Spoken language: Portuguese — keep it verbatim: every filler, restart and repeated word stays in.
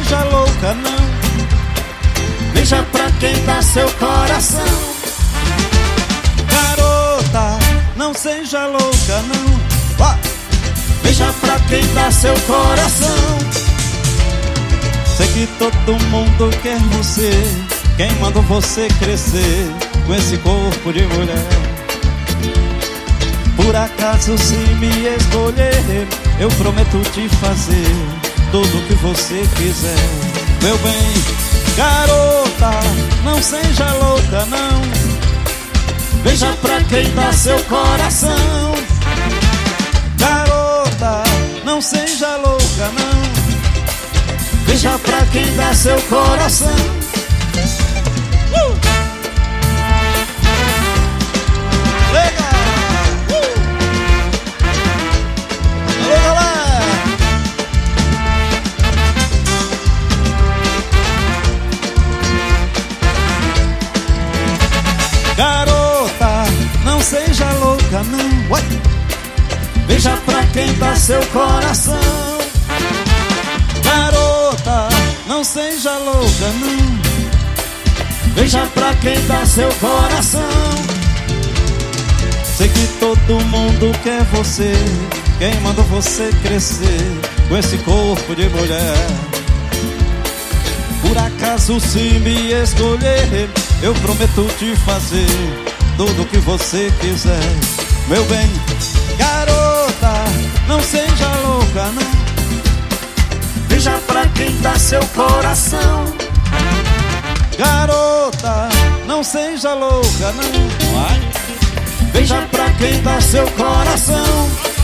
seja louca não. Beija pra quem dá seu coração. Garota, não seja louca não. Ó. Beija pra quem dá seu coração. Sei que todo mundo quer você. Quem mandou você crescer com esse corpo de mulher? Por acaso se me escolher, eu prometo te fazer tudo que você quiser. Meu bem, garota, não seja louca não. Beija pra quem dá seu coração. Garota, não seja louca não. Beija pra quem dá seu coração. uh! Legal! Uh! Alô, galera! Garota, não seja louca não. Ué. Beija pra quem dá seu coração. Garota, não seja louca não. Beija pra quem dá seu coração. Sei que todo mundo quer você. Quem mandou você crescer com esse corpo de mulher? Por acaso se me escolher, eu prometo te fazer tudo que você quiser. Meu bem, garota, não seja louca não. Beija pra quem dá seu coração. Garota, não seja louca não. Beija pra quem dá seu coração.